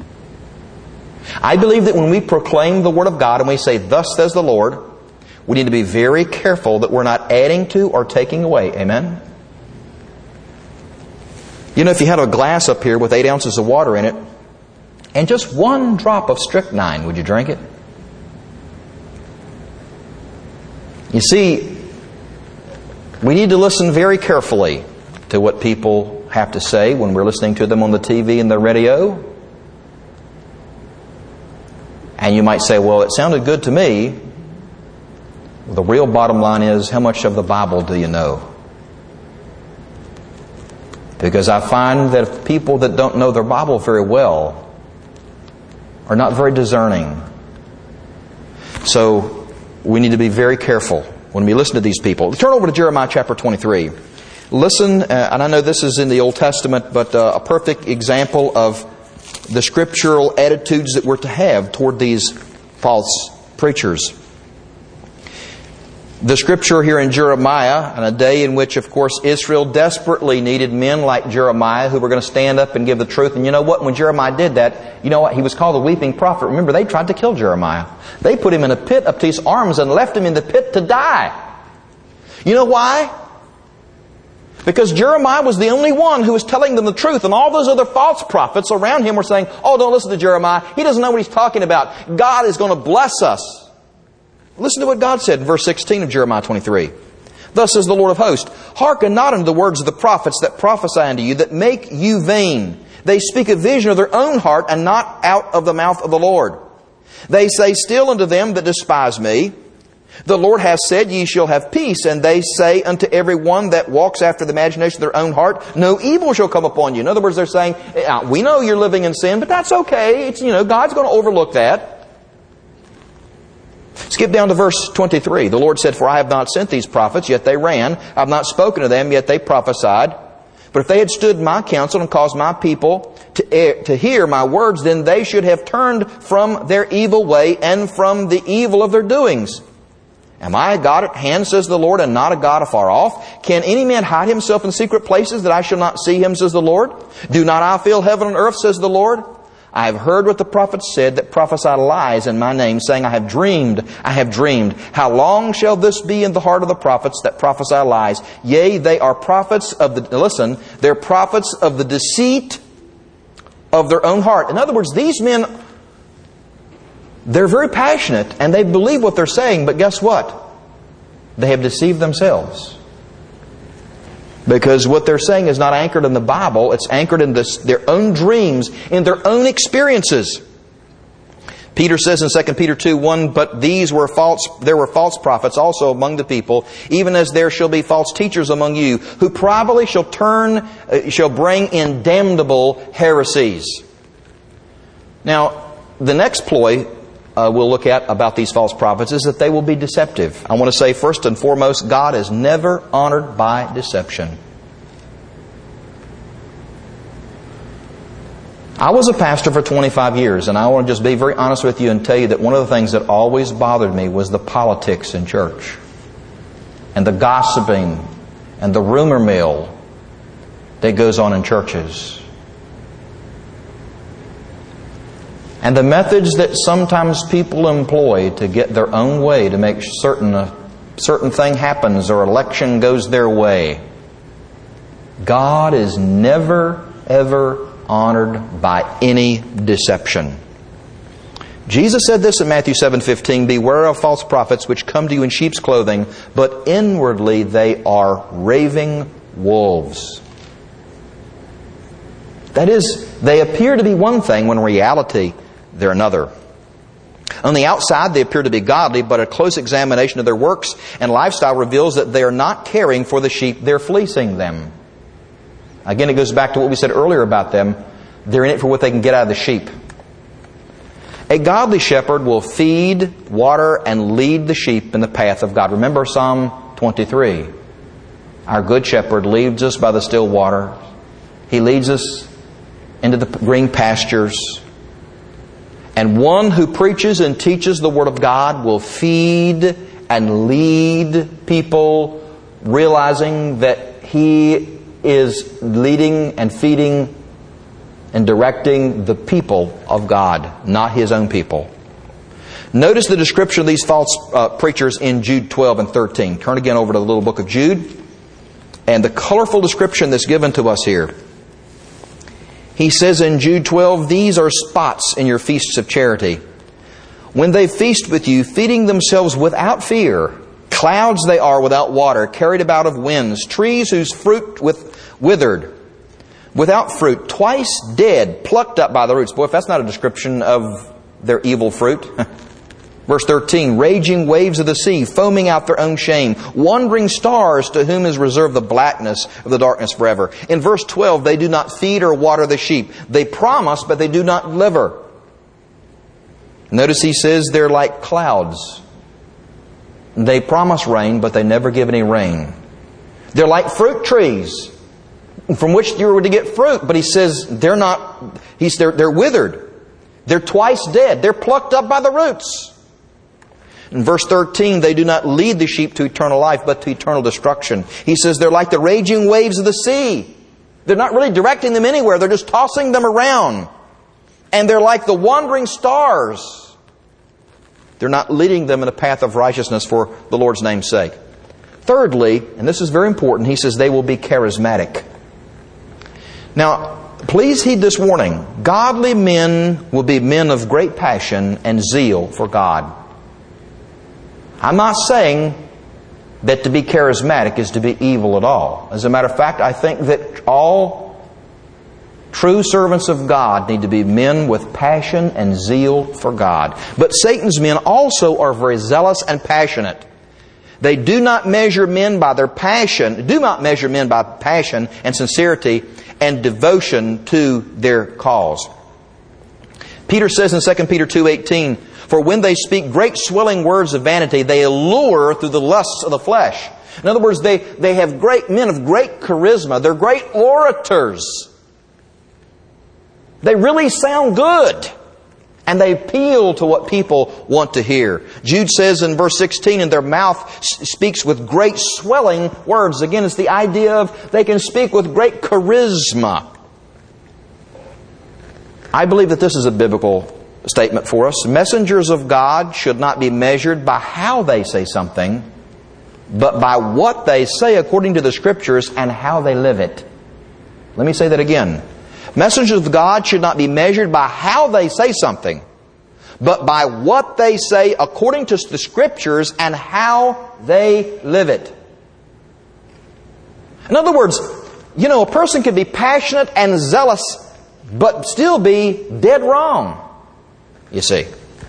I believe that when we proclaim the Word of God and we say, thus says the Lord, we need to be very careful that we're not adding to or taking away. Amen? You know, if you had a glass up here with eight ounces of water in it, and just one drop of strychnine, would you drink it? You see, we need to listen very carefully to what people have to say when we're listening to them on the T V and the radio. And you might say, well, it sounded good to me. The real bottom line is, how much of the Bible do you know? Because I find that people that don't know their Bible very well are not very discerning. So we need to be very careful when we listen to these people. Turn over to Jeremiah chapter twenty-three. Listen, uh, and I know this is in the Old Testament, but uh, a perfect example of the scriptural attitudes that we're to have toward these false preachers. The scripture here in Jeremiah, in a day in which, of course, Israel desperately needed men like Jeremiah who were going to stand up and give the truth. And you know what? When Jeremiah did that, you know what? He was called the weeping prophet. Remember, they tried to kill Jeremiah. They put him in a pit up to his arms and left him in the pit to die. You know why? Because Jeremiah was the only one who was telling them the truth. And all those other false prophets around him were saying, oh, don't listen to Jeremiah. He doesn't know what he's talking about. God is going to bless us. Listen to what God said in verse sixteen of Jeremiah twenty-three. Thus says the Lord of hosts, hearken not unto the words of the prophets that prophesy unto you, that make you vain. They speak a vision of their own heart, and not out of the mouth of the Lord. They say still unto them that despise me, the Lord hath said, ye shall have peace. And they say unto every one that walks after the imagination of their own heart, no evil shall come upon you. In other words, they're saying, we know you're living in sin, but that's okay. It's, you know, God's going to overlook that. Skip down to verse twenty-three. The Lord said, for I have not sent these prophets, yet they ran. I have not spoken to them, yet they prophesied. But if they had stood my counsel and caused my people to, to hear my words, then they should have turned from their evil way and from the evil of their doings. Am I a God at hand, says the Lord, and not a God afar off? Can any man hide himself in secret places that I shall not see him, says the Lord? Do not I fill heaven and earth, says the Lord? I have heard what the prophets said that prophesy lies in my name, saying, I have dreamed, I have dreamed. How long shall this be in the heart of the prophets that prophesy lies? Yea, they are prophets of the, listen, they're prophets of the deceit of their own heart. In other words, these men, they're very passionate and they believe what they're saying, but guess what? They have deceived themselves. Because what they're saying is not anchored in the Bible. It's anchored in this, their own dreams, in their own experiences. Peter says in Second Peter two one, but these were false, there were false prophets also among the people, even as there shall be false teachers among you, who probably shall turn, uh, shall bring in damnable heresies. Now, the next ploy Uh, we'll look at about these false prophets is that they will be deceptive. I want to say first and foremost, God is never honored by deception. I was a pastor for twenty-five years, and I want to just be very honest with you and tell you that one of the things that always bothered me was the politics in church, and the gossiping, and the rumor mill that goes on in churches. And the methods that sometimes people employ to get their own way, to make certain a certain thing happens or election goes their way. God is never, ever honored by any deception. Jesus said this in Matthew seven fifteen, beware of false prophets which come to you in sheep's clothing, but inwardly they are raving wolves. That is, they appear to be one thing when in reality they're another. On the outside, they appear to be godly, but a close examination of their works and lifestyle reveals that they are not caring for the sheep. They're fleecing them. Again, it goes back to what we said earlier about them. They're in it for what they can get out of the sheep. A godly shepherd will feed, water, and lead the sheep in the path of God. Remember Psalm twenty-three. Our good shepherd leads us by the still water. He leads us into the green pastures. And one who preaches and teaches the Word of God will feed and lead people, realizing that he is leading and feeding and directing the people of God, not his own people. Notice the description of these false uh, preachers in Jude twelve and thirteen. Turn again over to the little book of Jude. And the colorful description that's given to us here. He says in Jude twelve, these are spots in your feasts of charity. When they feast with you, feeding themselves without fear, Clouds they are without water, carried about of winds. Trees whose fruit with withered, without fruit, twice dead, plucked up by the roots. Boy, if that's not a description of their evil fruit. Verse thirteen, raging waves of the sea, foaming out their own shame, wandering stars to whom is reserved the blackness of the darkness forever. In verse twelve, they do not feed or water the sheep. They promise, but they do not deliver. Notice he says they're like clouds. They promise rain, but they never give any rain. They're like fruit trees from which you were to get fruit, but he says they're not, he's, they're, they're withered. They're twice dead. They're plucked up by the roots. In verse thirteen, they do not lead the sheep to eternal life, but to eternal destruction. He says they're like the raging waves of the sea. They're not really directing them anywhere. They're just tossing them around. And they're like the wandering stars. They're not leading them in a path of righteousness for the Lord's name's sake. Thirdly, and this is very important, he says they will be charismatic. Now, please heed this warning. Godly men will be men of great passion and zeal for God. I'm not saying that to be charismatic is to be evil at all. As a matter of fact, I think that all true servants of God need to be men with passion and zeal for God. But Satan's men also are very zealous and passionate. They do not measure men by their passion, do not measure men by passion and sincerity and devotion to their cause. Peter says in Second Peter two eighteen, for when they speak great swelling words of vanity, they allure through the lusts of the flesh. In other words, they, they have great men of great charisma. They're great orators. They really sound good. And they appeal to what people want to hear. Jude says in verse sixteen, and their mouth speaks with great swelling words. Again, it's the idea of they can speak with great charisma. I believe that this is a biblical statement for us. Messengers of God should not be measured by how they say something, but by what they say according to the Scriptures and how they live it. Let me say that again. Messengers of God should not be measured by how they say something, but by what they say according to the Scriptures and how they live it. In other words, you know, a person can be passionate and zealous, but still be dead wrong, you see.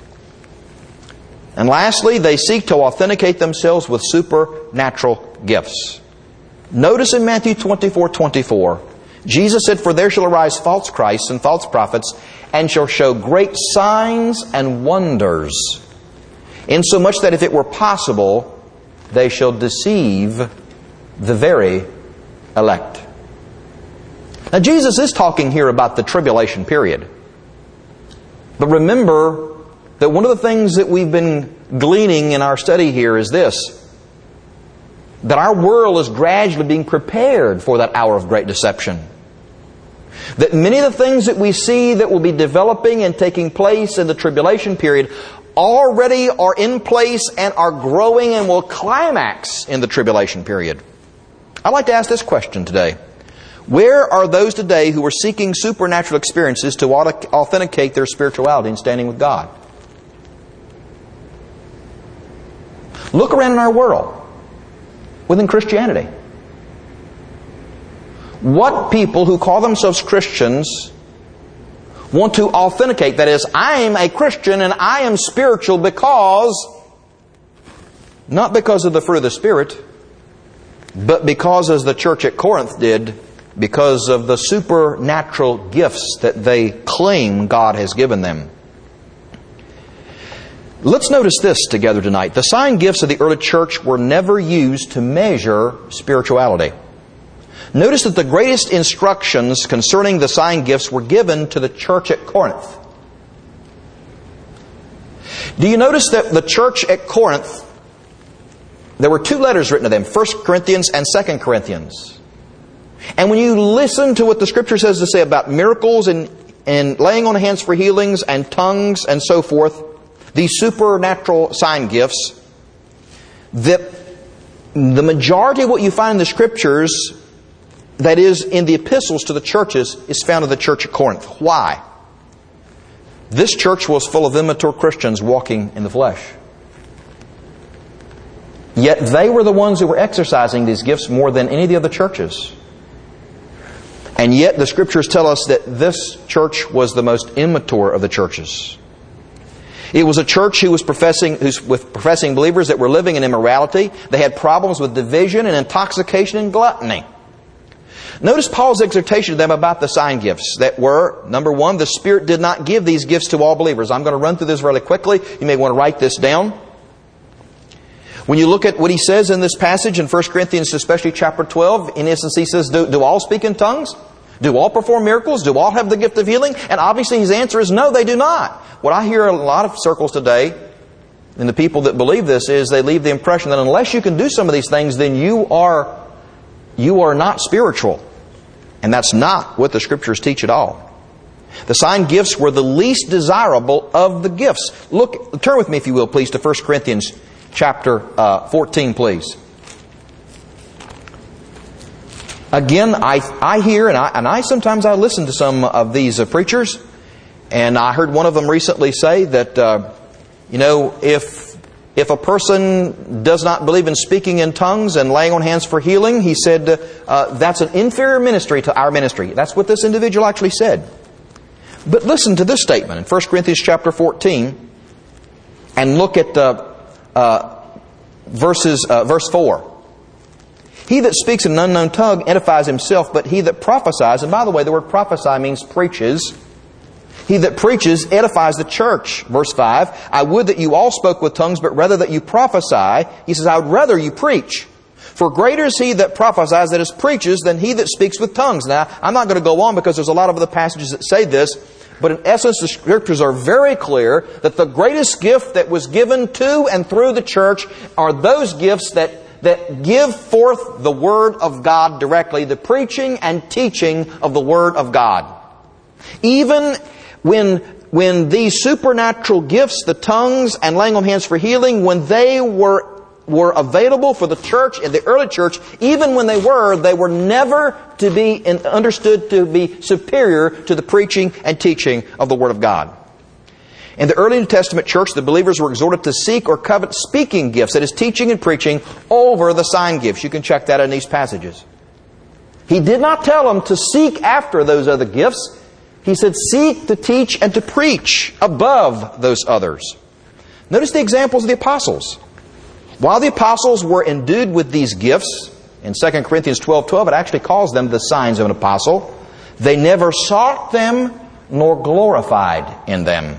And lastly, they seek to authenticate themselves with supernatural gifts. Notice in Matthew twenty-four twenty-four, Jesus said, for there shall arise false Christs and false prophets, and shall show great signs and wonders, insomuch that if it were possible, they shall deceive the very elect. Now, Jesus is talking here about the tribulation period. But remember that one of the things that we've been gleaning in our study here is this, that our world is gradually being prepared for that hour of great deception. That many of the things that we see that will be developing and taking place in the tribulation period already are in place and are growing and will climax in the tribulation period. I'd like to ask this question today. Where are those today who are seeking supernatural experiences to authenticate their spirituality and standing with God? Look around in our world within Christianity. What people who call themselves Christians want to authenticate, that is, I'm a Christian and I am spiritual because, not because of the fruit of the Spirit, but because, as the church at Corinth did, because of the supernatural gifts that they claim God has given them. Let's notice this together tonight. The sign gifts of the early church were never used to measure spirituality. Notice that the greatest instructions concerning the sign gifts were given to the church at Corinth. Do you notice that the church at Corinth, there were two letters written to them, First Corinthians and Second Corinthians. And when you listen to what the Scripture says to say about miracles and, and laying on hands for healings and tongues and so forth, these supernatural sign gifts, that the majority of what you find in the Scriptures, that is in the epistles to the churches, is found in the church at Corinth. Why? This church was full of immature Christians walking in the flesh. Yet they were the ones who were exercising these gifts more than any of the other churches. And yet the Scriptures tell us that this church was the most immature of the churches. It was a church who was professing, who's with professing believers that were living in immorality. They had problems with division and intoxication and gluttony. Notice Paul's exhortation to them about the sign gifts that were, number one, the Spirit did not give these gifts to all believers. I'm going to run through this really quickly. You may want to write this down. When you look at what he says in this passage in First Corinthians, especially chapter twelve, in essence he says, do, do all speak in tongues? Do all perform miracles? Do all have the gift of healing? And obviously his answer is no, they do not. What I hear in a lot of circles today, and the people that believe this, is they leave the impression that unless you can do some of these things, then you are you are not spiritual. And that's not what the Scriptures teach at all. The sign gifts were the least desirable of the gifts. Look, turn with me, if you will, please, to First Corinthians chapter uh, fourteen, please. Again, I I hear, and I, and I sometimes I listen to some of these uh, preachers, and I heard one of them recently say that, uh, you know, if if a person does not believe in speaking in tongues and laying on hands for healing, he said, uh, uh, that's an inferior ministry to our ministry. That's what this individual actually said. But listen to this statement in First Corinthians chapter fourteen, and look at uh, uh, verses uh, verse four. He that speaks in an unknown tongue edifies himself, but he that prophesies, and by the way, the word prophesy means preaches. He that preaches edifies the church. Verse five, I would that you all spoke with tongues, but rather that you prophesy. He says, I would rather you preach. For greater is he that prophesies, that is preaches, than he that speaks with tongues. Now, I'm not going to go on because there's a lot of other passages that say this, but in essence the Scriptures are very clear that the greatest gift that was given to and through the church are those gifts that that give forth the Word of God directly, the preaching and teaching of the Word of God. Even when, when these supernatural gifts, the tongues and laying on hands for healing, when they were, were available for the church, in the early church, even when they were, they were never to be understood to be superior to the preaching and teaching of the Word of God. In the early New Testament church, the believers were exhorted to seek or covet speaking gifts, that is, teaching and preaching, over the sign gifts. You can check that in these passages. He did not tell them to seek after those other gifts. He said, seek to teach and to preach above those others. Notice the examples of the apostles. While the apostles were endued with these gifts, in Second Corinthians twelve twelve, it actually calls them the signs of an apostle. They never sought them nor glorified in them.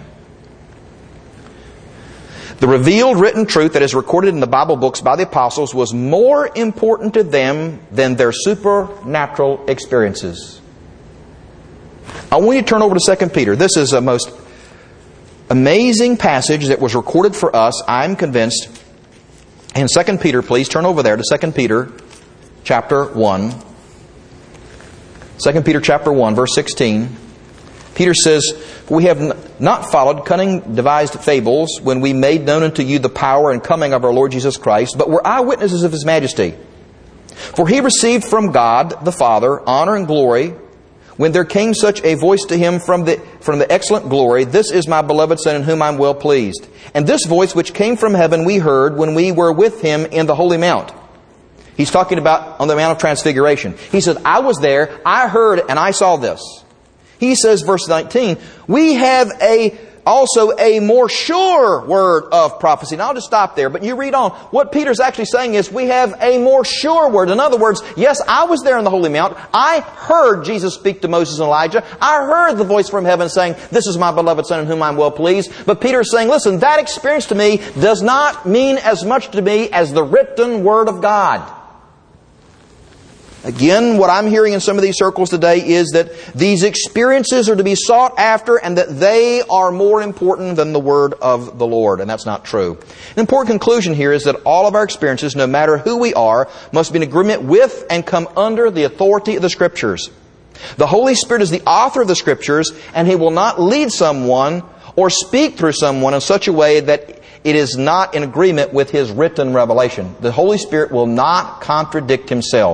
The revealed written truth that is recorded in the Bible books by the apostles was more important to them than their supernatural experiences. I want you to turn over to Second Peter. This is a most amazing passage that was recorded for us, I'm convinced. In Second Peter, please turn over there to Second Peter chapter one. Second Peter chapter one, verse sixteen. Peter says, we have not followed cunning devised fables when we made known unto you the power and coming of our Lord Jesus Christ, but were eyewitnesses of His majesty. For He received from God the Father honor and glory, when there came such a voice to Him from the, from the excellent glory, This is my beloved Son in whom I am well pleased. And this voice which came from heaven we heard when we were with Him in the holy mount. He's talking about on the Mount of Transfiguration. He said, I was there, I heard, and I saw this. He says, verse nineteen, we have a also a more sure word of prophecy. Now I'll just stop there, but you read on. What Peter's actually saying is we have a more sure word. In other words, yes, I was there in the Holy Mount. I heard Jesus speak to Moses and Elijah. I heard the voice from heaven saying, This is my beloved Son in whom I'm well pleased. But Peter's saying, listen, that experience to me does not mean as much to me as the written Word of God. Again, what I'm hearing in some of these circles today is that these experiences are to be sought after and that they are more important than the Word of the Lord. And that's not true. An important conclusion here is that all of our experiences, no matter who we are, must be in agreement with and come under the authority of the Scriptures. The Holy Spirit is the author of the Scriptures, and He will not lead someone or speak through someone in such a way that it is not in agreement with His written revelation. The Holy Spirit will not contradict Himself.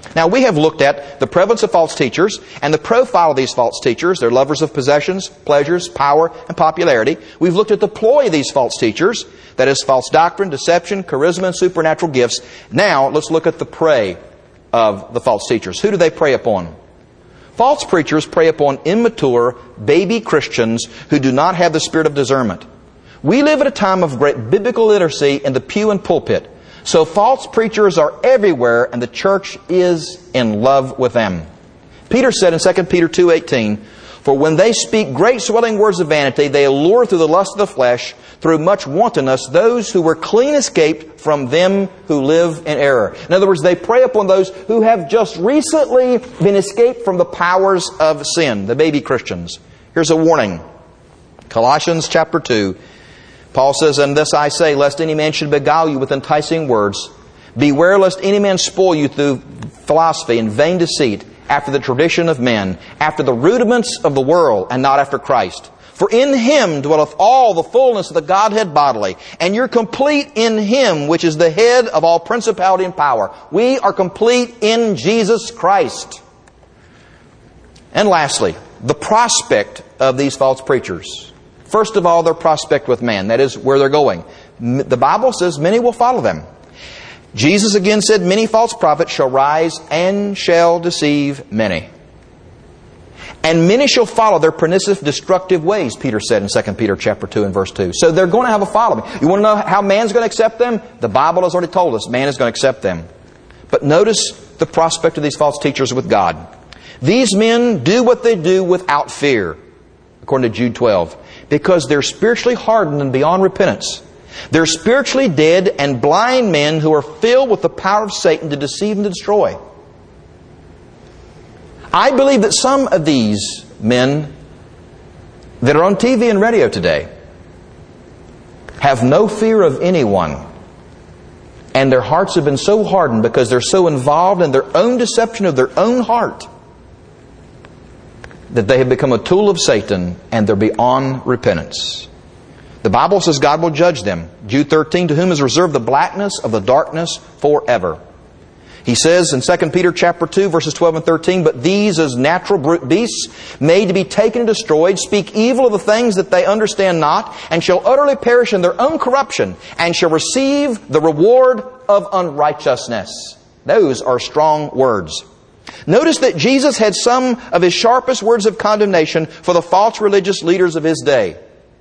Now, we have looked at the prevalence of false teachers and the profile of these false teachers. They're lovers of possessions, pleasures, power, and popularity. We've looked at the ploy of these false teachers. That is false doctrine, deception, charisma, and supernatural gifts. Now, let's look at the prey of the false teachers. Who do they prey upon? False preachers prey upon immature, baby Christians who do not have the spirit of discernment. We live at a time of great biblical literacy in the pew and pulpit. So false preachers are everywhere, and the church is in love with them. Peter said in Second Peter two eighteen, "For when they speak great swelling words of vanity, they allure through the lust of the flesh, through much wantonness, those who were clean escaped from them who live in error." In other words, they prey upon those who have just recently been escaped from the powers of sin, the baby Christians. Here's a warning. Colossians chapter two. Paul says, "And this I say, lest any man should beguile you with enticing words. Beware lest any man spoil you through philosophy and vain deceit, after the tradition of men, after the rudiments of the world, and not after Christ. For in Him dwelleth all the fullness of the Godhead bodily, and you're complete in Him, which is the head of all principality and power." We are complete in Jesus Christ. And lastly, the prospect of these false preachers. First of all, their prospect with man. That is where they're going. The Bible says many will follow them. Jesus again said, "Many false prophets shall rise and shall deceive many. And many shall follow their pernicious, destructive ways," Peter said in Second Peter chapter two and verse two. So they're going to have a following. You want to know how man's going to accept them? The Bible has already told us man is going to accept them. But notice the prospect of these false teachers with God. These men do what they do without fear, according to Jude twelve, because they're spiritually hardened and beyond repentance. They're spiritually dead and blind men who are filled with the power of Satan to deceive and to destroy. I believe that some of these men that are on T V and radio today have no fear of anyone. And their hearts have been so hardened because they're so involved in their own deception of their own heart that they have become a tool of Satan and they're beyond repentance. The Bible says God will judge them. Jude thirteen, "To whom is reserved the blackness of the darkness forever." He says in Second Peter chapter two, verses twelve and thirteen, "But these, as natural brute beasts, made to be taken and destroyed, speak evil of the things that they understand not, and shall utterly perish in their own corruption, and shall receive the reward of unrighteousness." Those are strong words. Notice that Jesus had some of His sharpest words of condemnation for the false religious leaders of His day.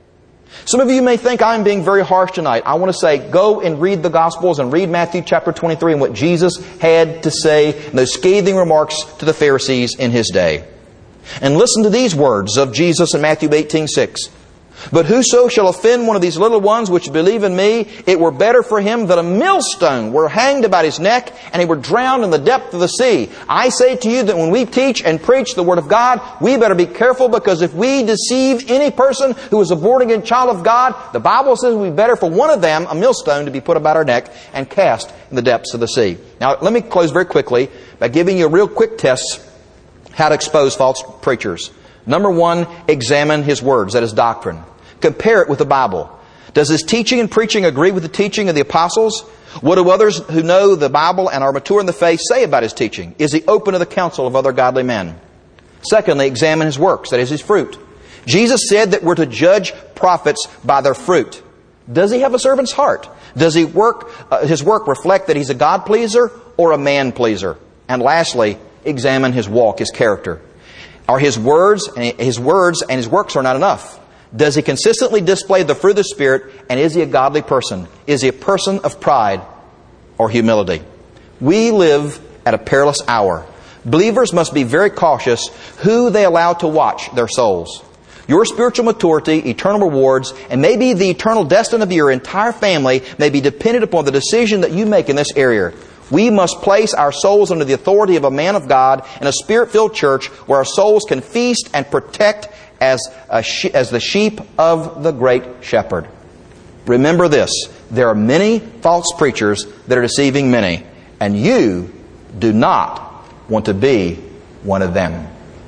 Some of you may think I'm being very harsh tonight. I want to say, go and read the Gospels and read Matthew chapter twenty-three and what Jesus had to say, and those scathing remarks to the Pharisees in His day. And listen to these words of Jesus in Matthew eighteen six. "But whoso shall offend one of these little ones which believe in me, it were better for him that a millstone were hanged about his neck, and he were drowned in the depth of the sea." I say to you that when we teach and preach the Word of God, we better be careful, because if we deceive any person who is a born-again child of God, the Bible says it would be better for one of them, a millstone, to be put about our neck and cast in the depths of the sea. Now, let me close very quickly by giving you a real quick test how to expose false preachers. Number one, examine his words, that is doctrine. Compare it with the Bible. Does his teaching and preaching agree with the teaching of the apostles? What do others who know the Bible and are mature in the faith say about his teaching? Is he open to the counsel of other godly men? Secondly, examine his works, that is his fruit. Jesus said that we're to judge prophets by their fruit. Does he have a servant's heart? Does he work, uh, his work reflect that he's a God pleaser or a man pleaser? And lastly, examine his walk, his character. Are his words and his words and his works are not enough? Does he consistently display the fruit of the Spirit, and is he a godly person? Is he a person of pride or humility? We live at a perilous hour. Believers must be very cautious who they allow to watch their souls. Your spiritual maturity, eternal rewards, and maybe the eternal destiny of your entire family may be dependent upon the decision that you make in this area. We must place our souls under the authority of a man of God in a Spirit-filled church where our souls can feast and protect as, a she- as the sheep of the great shepherd. Remember this, there are many false preachers that are deceiving many, and you do not want to be one of them.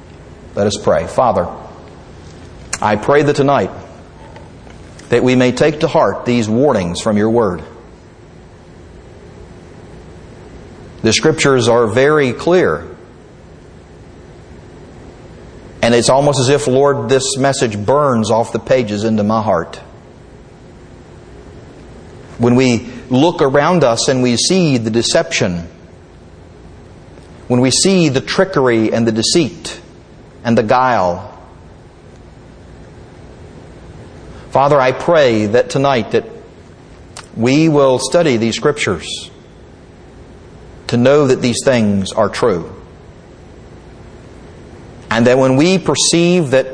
Let us pray. Father, I pray that tonight that we may take to heart these warnings from your word. The Scriptures are very clear. And it's almost as if, Lord, this message burns off the pages into my heart. When we look around us and we see the deception, when we see the trickery and the deceit and the guile, Father, I pray that tonight that we will study these Scriptures to know that these things are true. And that when we perceive that,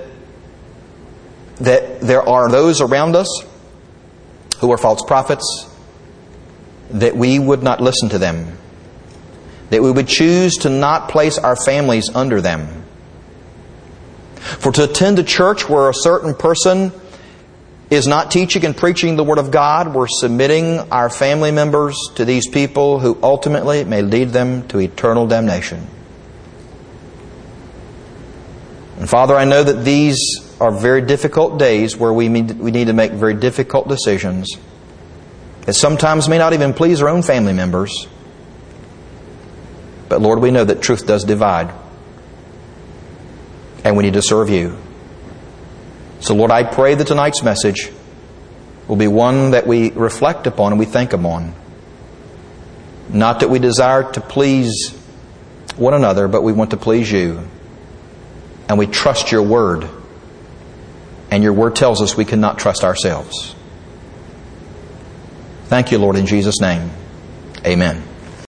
that there are those around us who are false prophets, that we would not listen to them. That we would choose to not place our families under them. For to attend a church where a certain person is not teaching and preaching the Word of God, we're submitting our family members to these people who ultimately may lead them to eternal damnation. And Father, I know that these are very difficult days where we need, we need to make very difficult decisions that sometimes may not even please our own family members. But Lord, we know that truth does divide. And we need to serve You. So Lord, I pray that tonight's message will be one that we reflect upon and we think upon. Not that we desire to please one another, but we want to please You. And we trust Your Word. And Your Word tells us we cannot trust ourselves. Thank You, Lord, in Jesus' name. Amen.